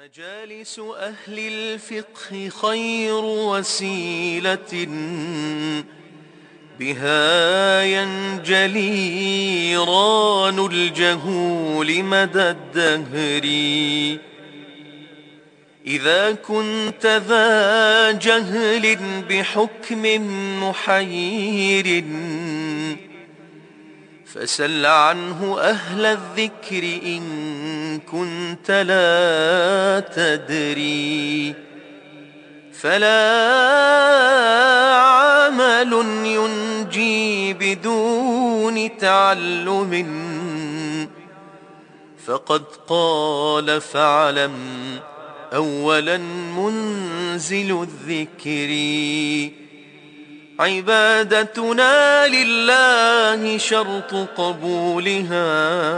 مجالس أهل الفقه خير وسيلة بها ينجلي ران الجهول مدى الدهر. إذا كنت ذا جهل بحكم محير فسل عنه أهل الذكر إن كنت لا تدري. فلا عمل ينجي بدون تعلم فقد قال فاعلم أولا منزل الذكر. عبادتنا لله شرط قبولها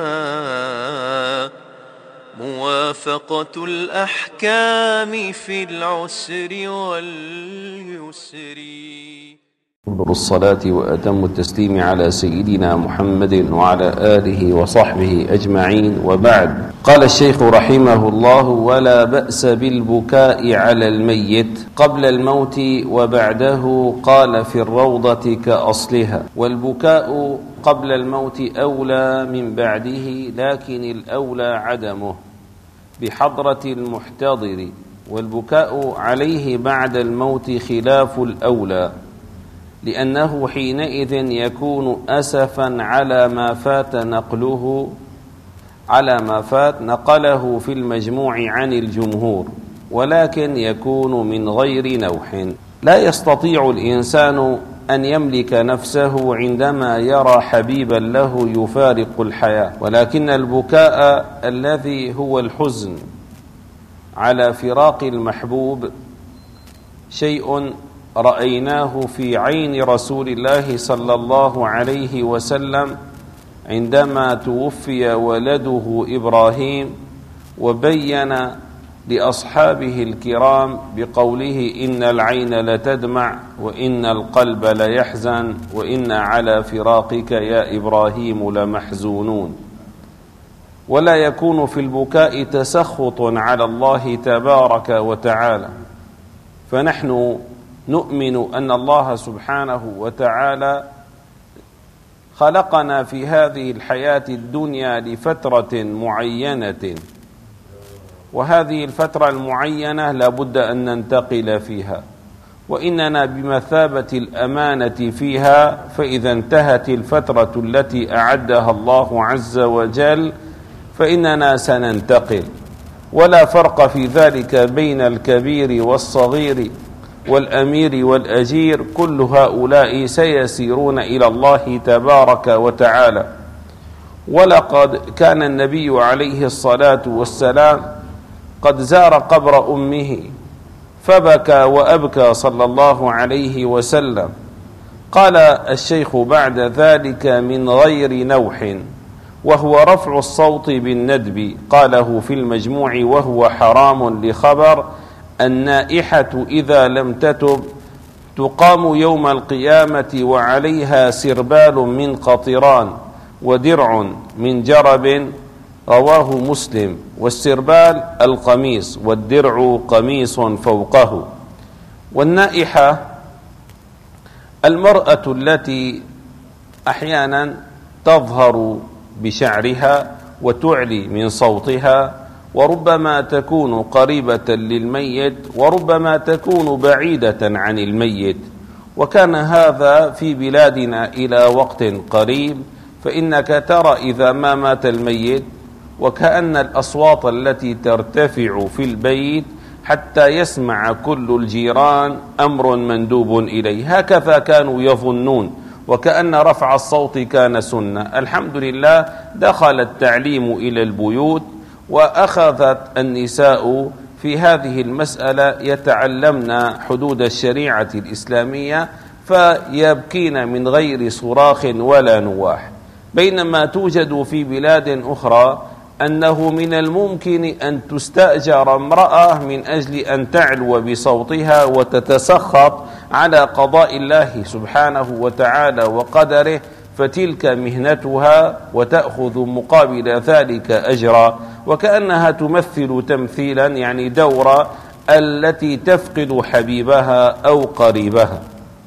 موافقة الأحكام في العسر واليسر. أفضل الصلاة وأتم التسليم على سيدنا محمد وعلى آله وصحبه أجمعين، وبعد. قال الشيخ رحمه الله: ولا بأس بالبكاء على الميت قبل الموت وبعده، قال في الروضة كأصلها. والبكاء قبل الموت أولى من بعده، لكن الأولى عدمه بحضرة المحتضر، والبكاء عليه بعد الموت خلاف الأولى، لأنه حينئذ يكون أسفا على ما فات نقله في المجموع عن الجمهور، ولكن يكون من غير نوح. لا يستطيع الإنسان أن يملك نفسه عندما يرى حبيبا له يفارق الحياة، ولكن البكاء الذي هو الحزن على فراق المحبوب شيء رأيناه في عين رسول الله صلى الله عليه وسلم عندما توفي ولده إبراهيم، وبين لأصحابه الكرام بقوله: إن العين لتدمع وإن القلب ليحزن وإن على فراقك يا إبراهيم لمحزونون. ولا يكون في البكاء تسخط على الله تبارك وتعالى، فنحن نؤمن أن الله سبحانه وتعالى خلقنا في هذه الحياة الدنيا لفترة معينة، وهذه الفترة المعينة لابد أن ننتقل فيها، وإننا بمثابة الأمانة فيها، فإذا انتهت الفترة التي أعدها الله عز وجل فإننا سننتقل. ولا فرق في ذلك بين الكبير والصغير والأمير والأجير، كل هؤلاء سيسيرون إلى الله تبارك وتعالى. ولقد كان النبي عليه الصلاة والسلام قد زار قبر أمه فبكى وأبكى صلى الله عليه وسلم. قال الشيخ بعد ذلك: من غير نوح، وهو رفع الصوت بالندب، قاله في المجموع، وهو حرام لخبر النائحة إذا لم تتب تقام يوم القيامة وعليها سربال من قطران ودرع من جرب، رواه مسلم. والسربال القميص والدرع قميص فوقه. والنائحة المرأة التي أحيانا تظهر بشعرها وتعلي من صوتها، وربما تكون قريبة للميت وربما تكون بعيدة عن الميت. وكان هذا في بلادنا إلى وقت قريب، فإنك ترى إذا ما مات الميت وكأن الأصوات التي ترتفع في البيت حتى يسمع كل الجيران أمر مندوب إليه، هكذا كانوا يظنون، وكأن رفع الصوت كان سنة. الحمد لله دخل التعليم إلى البيوت، وأخذت النساء في هذه المسألة يتعلمن حدود الشريعة الإسلامية، فيبكين من غير صراخ ولا نواح. بينما توجد في بلاد أخرى أنه من الممكن أن تستأجر امرأة من أجل أن تعلو بصوتها وتتسخط على قضاء الله سبحانه وتعالى وقدره، فتلك مهنتها وتأخذ مقابل ذلك أجرا، وكأنها تمثل تمثيلا يعني دورة التي تفقد حبيبها أو قريبها.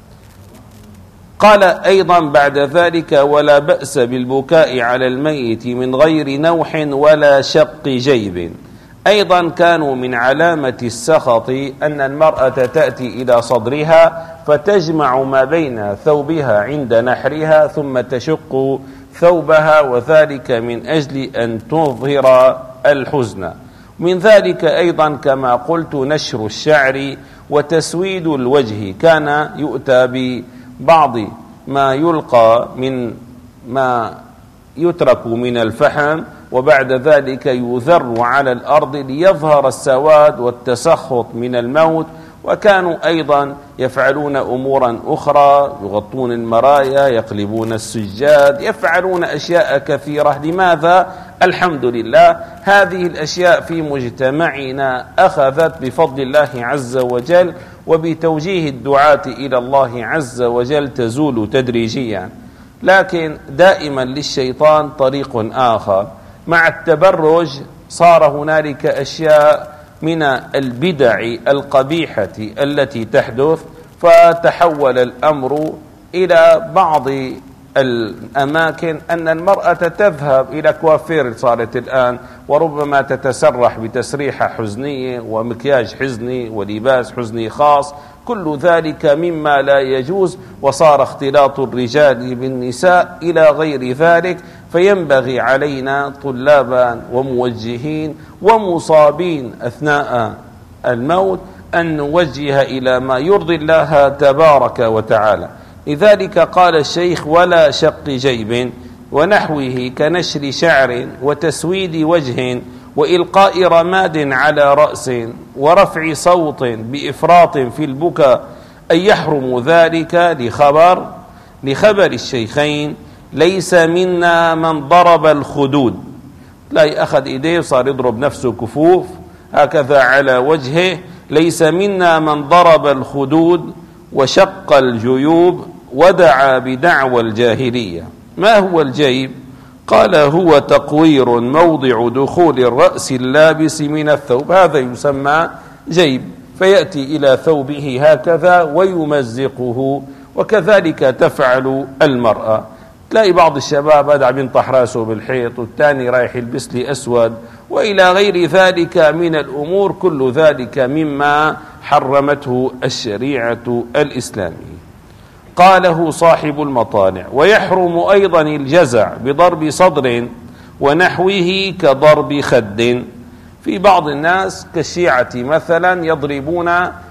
قال أيضا بعد ذلك: ولا بأس بالبكاء على الميت من غير نوح ولا شق جيب. أيضا كانوا من علامة السخط أن المرأة تأتي إلى صدرها فتجمع ما بين ثوبها عند نحرها ثم تشق ثوبها، وذلك من أجل أن تظهر الحزن. من ذلك أيضا كما قلت نشر الشعر وتسويد الوجه. كان يؤتى ببعض ما يلقى من ما يترك من الفحم وبعد ذلك يذر على الأرض ليظهر السواد والتسخط من الموت. وكانوا أيضا يفعلون أمورا أخرى، يغطون المرايا، يقلبون السجاد، يفعلون أشياء كثيرة. لماذا؟ الحمد لله هذه الأشياء في مجتمعنا أخذت بفضل الله عز وجل وبتوجيه الدعاة إلى الله عز وجل تزول تدريجيا، لكن دائما للشيطان طريق آخر. مع التبرج صار هنالك أشياء من البدع القبيحة التي تحدث، فتحول الأمر إلى بعض الأماكن أن المرأة تذهب إلى كوافير صارت الآن، وربما تتسرح بتسريحة حزنية ومكياج حزني ولباس حزني خاص. كل ذلك مما لا يجوز، وصار اختلاط الرجال بالنساء إلى غير ذلك. فينبغي علينا طلابا وموجهين ومصابين أثناء الموت أن نوجه إلى ما يرضي الله تبارك وتعالى. لذلك قال الشيخ: ولا شق جيب ونحوه كنشر شعر وتسويد وجه وإلقاء رماد على رأس ورفع صوت بإفراط في البكاء، أن يحرم ذلك لخبر الشيخين: ليس منا من ضرب الخدود. لا أخذ إيديه صار يضرب نفسه كفوف هكذا على وجهه. ليس منا من ضرب الخدود وشق الجيوب ودعا بدعوى الجاهلية. ما هو الجيب؟ قال: هو تقوير موضع دخول الرأس اللابس من الثوب، هذا يسمى جيب، فيأتي إلى ثوبه هكذا ويمزقه، وكذلك تفعل المرأة. تلاقي بعض الشباب هذا بينطح راسه بالحيط والثاني رايح يلبس لي أسود وإلى غير ذلك من الأمور، كل ذلك مما حرمته الشريعة الإسلامية. قاله صاحب المطالع: ويحرم أيضا الجزع بضرب صدر ونحوه كضرب خد. في بعض الناس كالشيعة مثلا يضربون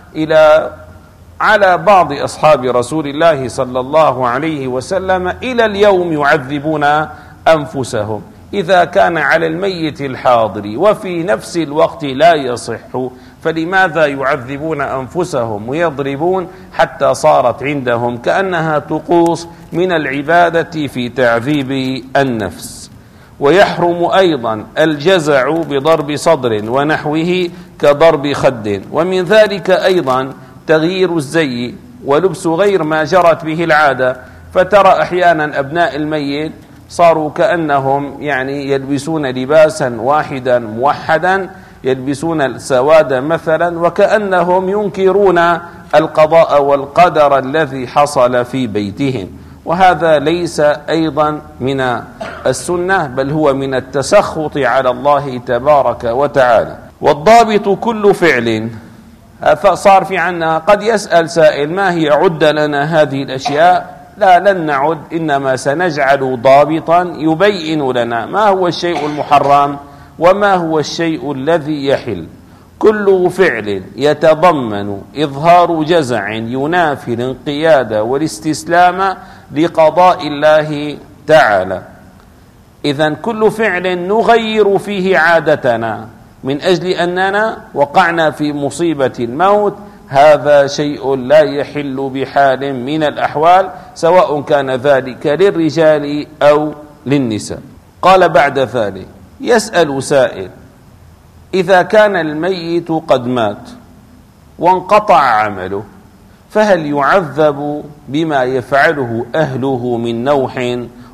على بعض أصحاب رسول الله صلى الله عليه وسلم، إلى اليوم يعذبون أنفسهم. إذا كان على الميت الحاضر وفي نفس الوقت لا يصح، فلماذا يعذبون أنفسهم ويضربون حتى صارت عندهم كأنها طقوس من العبادة في تعذيب النفس. ويحرم أيضا الجزع بضرب صدر ونحوه كضرب خد. ومن ذلك أيضا تغيير الزي ولبس غير ما جرت به العادة. فترى أحيانا أبناء الميت صاروا كأنهم يعني يلبسون لباسا واحدا موحدا، يلبسون السواد مثلا، وكأنهم ينكرون القضاء والقدر الذي حصل في بيتهم. وهذا ليس أيضا من السنة، بل هو من التسخط على الله تبارك وتعالى. والضابط كل فعل. صار في عنا قد يسأل سائل: ما هي عد لنا هذه الأشياء؟ لا، لن نعد، إنما سنجعل ضابطا يبين لنا ما هو الشيء المحرم وما هو الشيء الذي يحل. كل فعل يتضمن إظهار جزع ينافي الانقياد والاستسلام لقضاء الله تعالى. إذن كل فعل نغير فيه عادتنا من أجل أننا وقعنا في مصيبة الموت، هذا شيء لا يحل بحال من الأحوال، سواء كان ذلك للرجال أو للنساء. قال بعد ذلك: يسأل سائل: إذا كان الميت قد مات وانقطع عمله، فهل يعذب بما يفعله أهله من نوح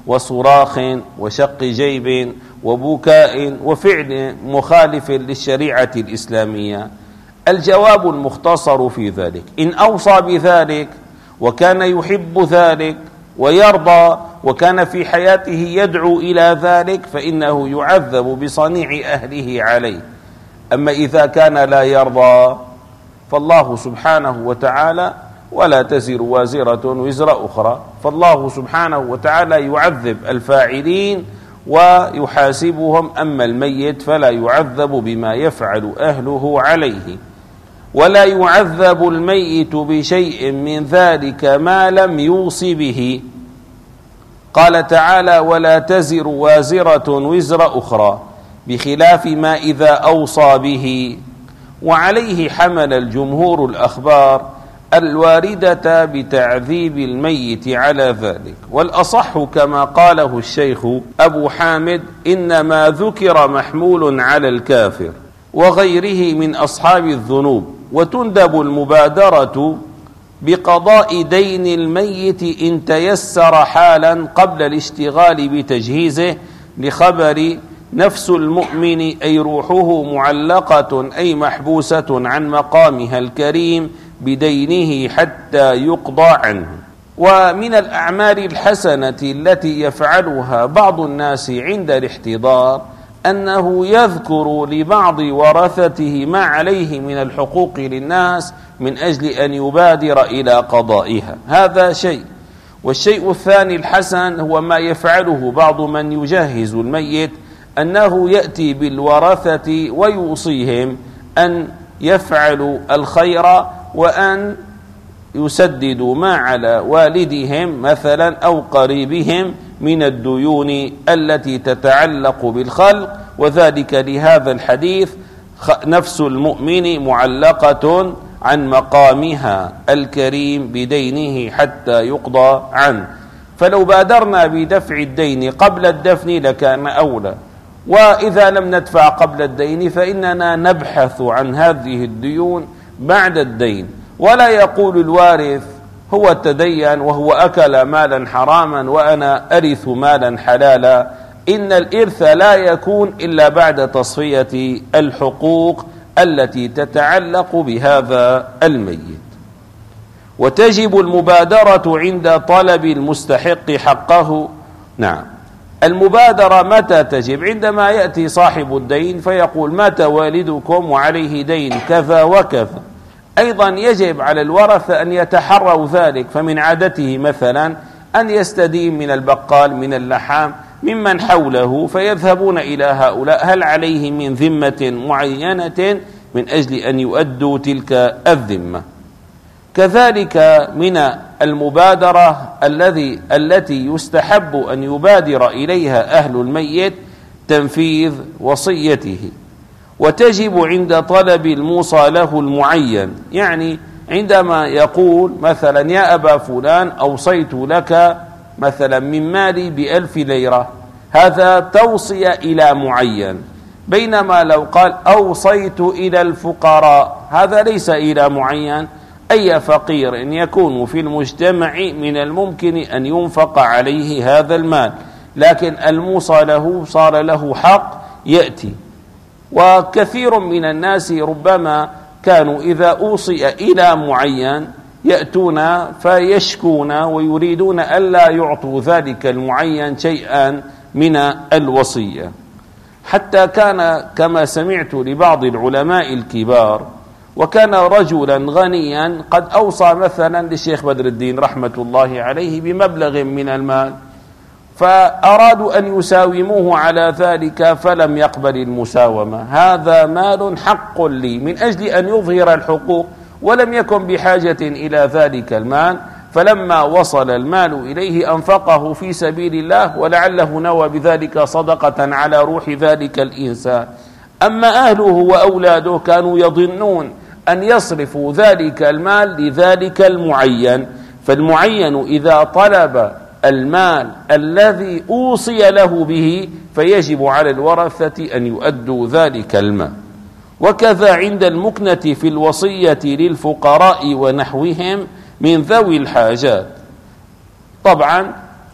وصراخ وشق جيب وبكاء وفعل مخالف للشريعة الإسلامية؟ الجواب المختصر في ذلك: إن أوصى بذلك وكان يحب ذلك ويرضى وكان في حياته يدعو إلى ذلك فإنه يعذب بصنيع أهله عليه. أما إذا كان لا يرضى فالله سبحانه وتعالى ولا تزر وازرة وزر أخرى، فالله سبحانه وتعالى يعذب الفاعلين ويحاسبهم، أما الميت فلا يعذب بما يفعل أهله عليه. ولا يعذب الميت بشيء من ذلك ما لم يوص به. قال تعالى: ولا تزر وازرة وزر أخرى، بخلاف ما إذا أوصى به. وعليه حمل الجمهور الأخبار الواردة بتعذيب الميت على ذلك. والأصح كما قاله الشيخ أبو حامد: إنما ذكر محمول على الكافر وغيره من أصحاب الذنوب، وتندب المبادرة بقضاء دين الميت إن تيسر حالا قبل الاشتغال بتجهيزه، لخبر نفس المؤمن أي روحه معلقة أي محبوسة عن مقامها الكريم بدينه حتى يقضى عنه. ومن الأعمال الحسنة التي يفعلها بعض الناس عند الاحتضار أنه يذكر لبعض ورثته ما عليه من الحقوق للناس من أجل أن يبادر إلى قضائها، هذا شيء. والشيء الثاني الحسن هو ما يفعله بعض من يجهز الميت، أنه يأتي بالورثة ويوصيهم أن يفعلوا الخير وأن يسددوا ما على والدهم مثلا أو قريبهم من الديون التي تتعلق بالخلق، وذلك لهذا الحديث: نفس المؤمن معلقة عن مقامها الكريم بدينه حتى يقضى عنه. فلو بادرنا بدفع الدين قبل الدفن لكان أولى، وإذا لم ندفع قبل الدين فإننا نبحث عن هذه الديون بعد الدين. ولا يقول الوارث: هو تدين وهو أكل مالا حراما وأنا أرث مالا حلالا. إن الإرث لا يكون إلا بعد تصفية الحقوق التي تتعلق بهذا الميت. وتجب المبادرة عند طلب المستحق حقه. نعم، المبادرة متى تجب؟ عندما يأتي صاحب الدين فيقول: مات والدكم وعليه دين كذا وكذا. أيضا يجب على الورثة أن يتحروا ذلك، فمن عادته مثلا أن يستدين من البقال من اللحام ممن حوله، فيذهبون إلى هؤلاء هل عليه من ذمة معينة من أجل أن يؤدوا تلك الذمة. كذلك من المبادرة التي يستحب أن يبادر إليها أهل الميت تنفيذ وصيته. وتجب عند طلب الموصى له المعين، يعني عندما يقول مثلا: يا أبا فلان أوصيت لك مثلا من مالي ب1000 ليرة، هذا توصية إلى معين. بينما لو قال: أوصيت إلى الفقراء، هذا ليس إلى معين. أي فقير إن يكون في المجتمع من الممكن أن ينفق عليه هذا المال، لكن الموصى له صار له حق يأتي. وكثير من الناس ربما كانوا إذا أوصي إلى معين يأتون فيشكون ويريدون ألا يعطوا ذلك المعين شيئا من الوصية. حتى كان كما سمعت لبعض العلماء الكبار، وكان رجلا غنيا قد أوصى مثلا للشيخ بدر الدين رحمة الله عليه بمبلغ من المال، فأرادوا أن يساوموه على ذلك فلم يقبل المساومة. هذا مال حق لي، من أجل أن يظهر الحقوق، ولم يكن بحاجة إلى ذلك المال. فلما وصل المال إليه أنفقه في سبيل الله، ولعله نوى بذلك صدقة على روح ذلك الإنسان. أما أهله وأولاده كانوا يظنون أن يصرفوا ذلك المال لذلك المعين، فالمعين إذا طلب المال الذي أوصي له به فيجب على الورثة أن يؤدوا ذلك المال. وكذا عند المكنة في الوصية للفقراء ونحوهم من ذوي الحاجات. طبعا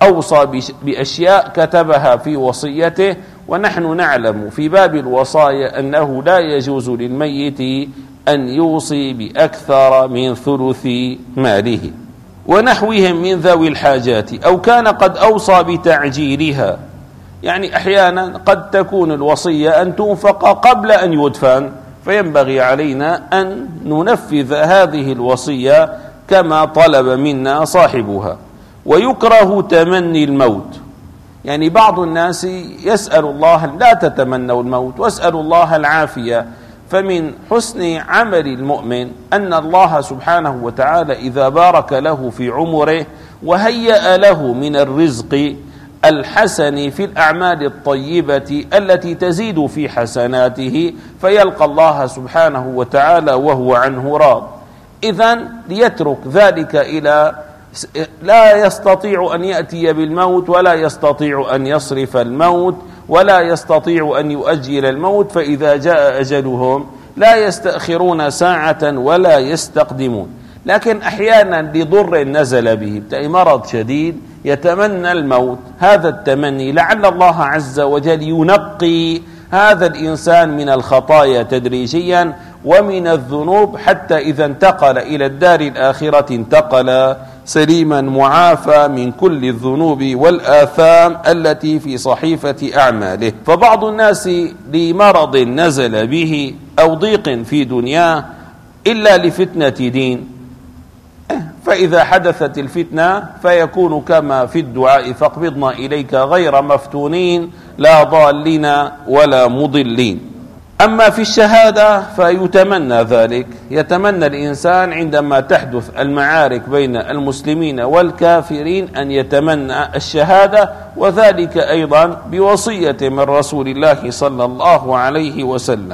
أوصى بأشياء كتبها في وصيته، ونحن نعلم في باب الوصايا أنه لا يجوز للميت أن يوصي بأكثر من ثلث ماله ونحوهم من ذوي الحاجات، أو كان قد أوصى بتعجيلها. يعني أحيانا قد تكون الوصية أن تنفق قبل أن يدفن، فينبغي علينا أن ننفذ هذه الوصية كما طلب منا صاحبها. ويكره تمني الموت، يعني بعض الناس يسأل الله لا تتمنوا الموت واسألوا الله العافية. فمن حسن عمل المؤمن أن الله سبحانه وتعالى إذا بارك له في عمره وهيأ له من الرزق الحسن في الأعمال الطيبة التي تزيد في حسناته، فيلقى الله سبحانه وتعالى وهو عنه راض. إذن ليترك ذلك إلى لا يستطيع أن يأتي بالموت، ولا يستطيع أن يصرف الموت، ولا يستطيع أن يؤجل الموت، فإذا جاء أجلهم لا يستأخرون ساعة ولا يستقدمون. لكن أحيانا لضر نزل به، بتأي مرض شديد يتمنى الموت، هذا التمني لعل الله عز وجل ينقي هذا الإنسان من الخطايا تدريجيا ومن الذنوب، حتى إذا انتقل إلى الدار الآخرة انتقل سليما معافى من كل الذنوب والآثام التي في صحيفة أعماله. فبعض الناس لمرض نزل به أو ضيق في دنياه إلا لفتنة دين، فإذا حدثت الفتنة فيكون كما في الدعاء فاقبضنا إليك غير مفتونين لا ضالين ولا مضلين. أما في الشهادة فيتمنى ذلك، يتمنى الإنسان عندما تحدث المعارك بين المسلمين والكافرين أن يتمنى الشهادة، وذلك أيضا بوصية من رسول الله صلى الله عليه وسلم.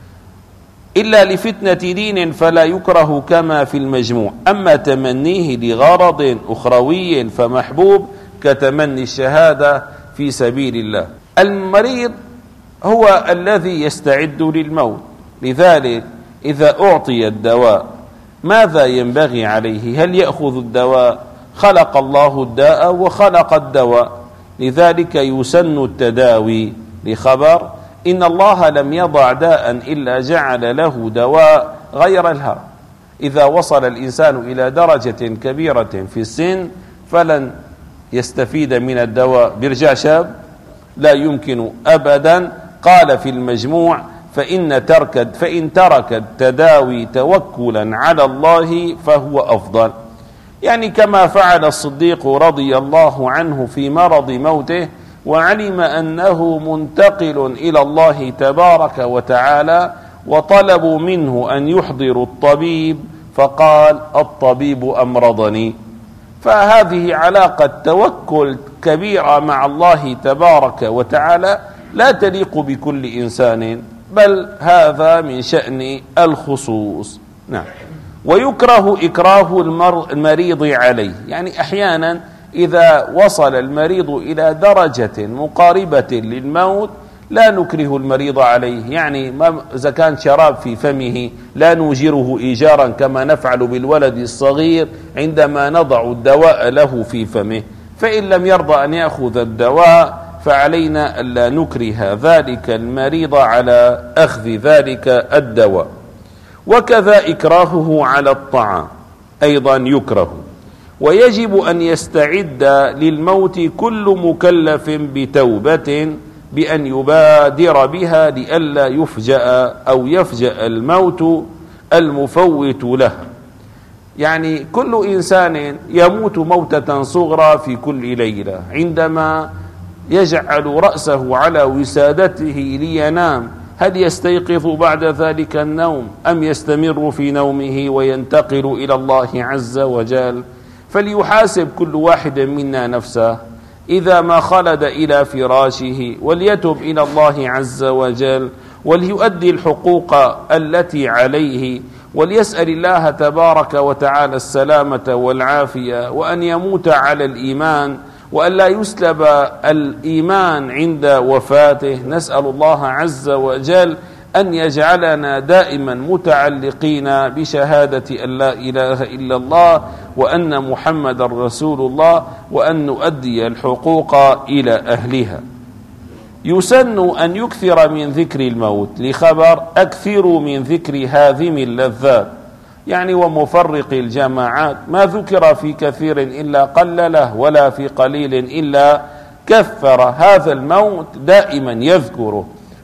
إلا لفتنة دين فلا يكره كما في المجموع. أما تمنيه لغرض أخروي فمحبوب كتمني الشهادة في سبيل الله. المريض هو الذي يستعد للموت، لذلك إذا أعطي الدواء ماذا ينبغي عليه؟ هل يأخذ الدواء؟ خلق الله الداء وخلق الدواء، لذلك يسن التداوي لخبر إن الله لم يضع داء إلا جعل له دواء غير الهرم. إذا وصل الإنسان إلى درجة كبيرة في السن فلن يستفيد من الدواء، بيرجع شاب لا يمكن أبدا. قال في المجموع فإن ترك التداوي توكلا على الله فهو أفضل، يعني كما فعل الصديق رضي الله عنه في مرض موته وعلم أنه منتقل إلى الله تبارك وتعالى، وطلبوا منه أن يحضروا الطبيب فقال الطبيب أمرضني. فهذه علاقة توكل كبيرة مع الله تبارك وتعالى لا تليق بكل إنسان، بل هذا من شأن الخصوص. نعم. ويكره إكراه المريض عليه، يعني أحيانا إذا وصل المريض إلى درجة مقاربة للموت لا نكره المريض عليه، يعني إذا كان شراب في فمه لا نوجره إيجارا كما نفعل بالولد الصغير عندما نضع الدواء له في فمه، فإن لم يرضى أن يأخذ الدواء فعلينا ألا نكره ذلك المريض على أخذ ذلك الدواء. وكذا إكراهه على الطعام أيضا يكره. ويجب أن يستعد للموت كل مكلف بتوبة بأن يبادر بها لئلا يفجأ أو يفجأ الموت المفوت له. يعني كل إنسان يموت موتة صغرى في كل ليلة، عندما يجعل رأسه على وسادته لينام هل يستيقظ بعد ذلك النوم أم يستمر في نومه وينتقل إلى الله عز وجل؟ فليحاسب كل واحد منا نفسه إذا ما خلد إلى فراشه، وليتب إلى الله عز وجل، وليؤدي الحقوق التي عليه، وليسأل الله تبارك وتعالى السلامة والعافية، وأن يموت على الإيمان، وأن لا يسلب الإيمان عند وفاته. نسأل الله عز وجل أن يجعلنا دائما متعلقين بشهادة أن لا إله إلا الله وأن محمد رسول الله، وأن نؤدي الحقوق إلى أهلها. يسن أن يكثر من ذكر الموت لخبر أكثروا من ذكر هاذم اللذات، يعني ومفرق الجماعات، ما ذكر في كثير إلا قلله ولا في قليل إلا كثر. هذا الموت دائما يذكره،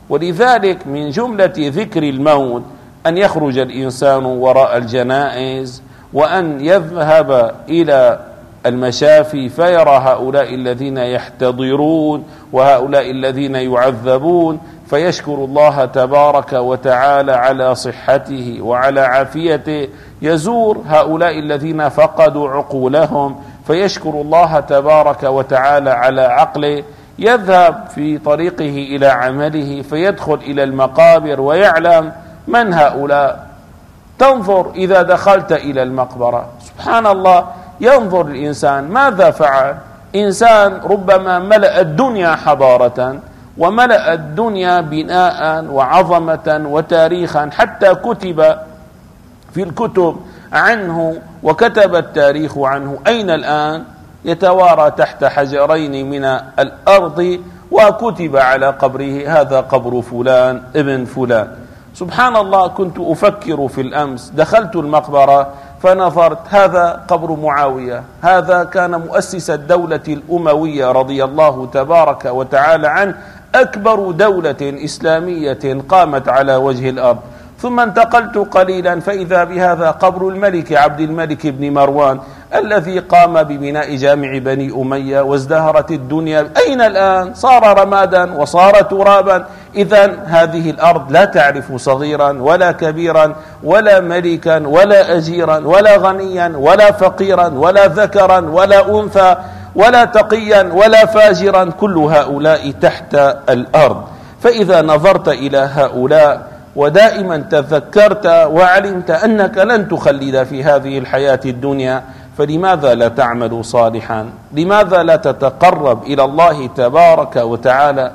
ولذلك من جملة ذكر الموت أن يخرج الإنسان وراء الجنائز، وأن يذهب إلى المشافي فيرى هؤلاء الذين يحتضرون وهؤلاء الذين يعذبون، فيشكر الله تبارك وتعالى على صحته وعلى عافيته. يزور هؤلاء الذين فقدوا عقولهم فيشكر الله تبارك وتعالى على عقله. يذهب في طريقه إلى عمله فيدخل إلى المقابر ويعلم من هؤلاء. تنظر إذا دخلت إلى المقبرة سبحان الله، ينظر الإنسان ماذا فعل. إنسان ربما ملأ الدنيا حضارة وملأ الدنيا بناء وعظمة وتاريخا، حتى كتب في الكتب عنه وكتب التاريخ عنه. أين الآن؟ يتوارى تحت حجرين من الأرض، وكتب على قبره هذا قبر فلان ابن فلان. سبحان الله، كنت أفكر في الأمس، دخلت المقبرة فنظرت، هذا قبر معاوية، هذا كان مؤسس الدولة الأموية رضي الله تبارك وتعالى عنه، أكبر دولة إسلامية قامت على وجه الأرض. ثم انتقلت قليلا فإذا بهذا قبر الملك عبد الملك بن مروان الذي قام ببناء جامع بني أمية وازدهرت الدنيا. أين الآن؟ صار رمادا وصار ترابا. إذن هذه الأرض لا تعرف صغيرا ولا كبيرا ولا ملكا ولا أجيرا ولا غنيا ولا فقيرا ولا ذكرا ولا أنثى ولا تقيا ولا فاجرا، كل هؤلاء تحت الأرض. فإذا نظرت إلى هؤلاء ودائما تذكرت وعلمت أنك لن تخلد في هذه الحياة الدنيا، فلماذا لا تعمل صالحا؟ لماذا لا تتقرب إلى الله تبارك وتعالى؟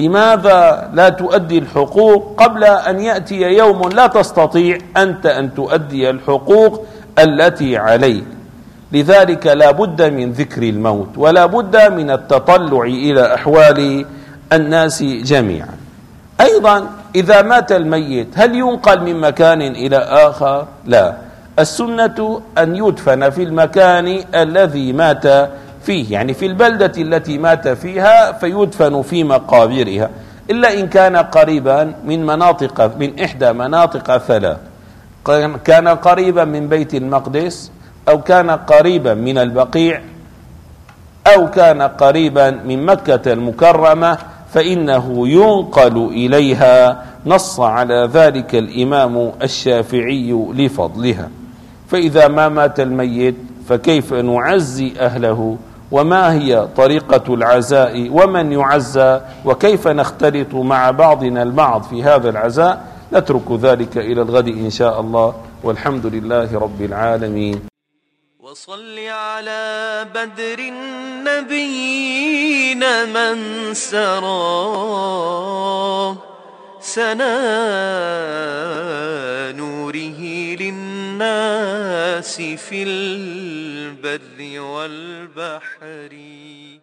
لماذا لا تؤدي الحقوق قبل أن يأتي يوم لا تستطيع أنت أن تؤدي الحقوق التي عليك؟ لذلك لا بد من ذكر الموت، ولا بد من التطلع إلى أحوال الناس جميعا. أيضا إذا مات الميت هل ينقل من مكان إلى آخر؟ لا، السنة أن يدفن في المكان الذي مات فيه، يعني في البلدة التي مات فيها فيدفن في مقابرها، إلا إن كان قريبا من إحدى مناطق ثلاث، كان قريبا من بيت المقدس، أو كان قريبا من البقيع، أو كان قريبا من مكة المكرمة، فإنه ينقل إليها. نص على ذلك الإمام الشافعي لفضلها. فإذا ما مات الميت فكيف نعزي أهله؟ وما هي طريقة العزاء؟ ومن يعزى؟ وكيف نختلط مع بعضنا البعض في هذا العزاء؟ نترك ذلك إلى الغد إن شاء الله، والحمد لله رب العالمين. وصل على بدر النبيين من سرى سنا نوره للناس في البر والبحر.